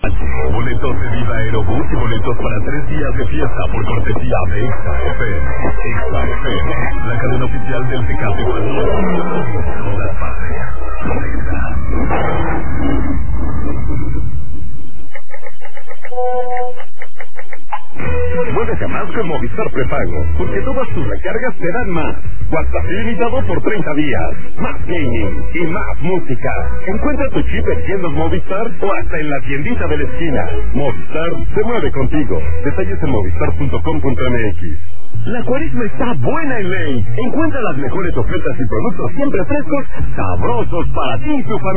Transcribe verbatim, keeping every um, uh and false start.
Boletos de Viva Aerobús y boletos para tres días de fiesta por cortesía de Exa F M. Exa F M, la cadena oficial del Tecate Ecuador. Todas partes. Muévete más con Movistar Prepago, porque todas tus recargas te dan más. WhatsApp ilimitado por treinta días, más gaming y más música. Encuentra tu chip en tiendas Movistar o hasta en la tiendita de la esquina. Movistar se mueve contigo. Detalles en movistar punto com punto m x. La cuaresma está buena en Ley. Encuentra las mejores ofertas y productos siempre frescos, sabrosos para ti y tu familia.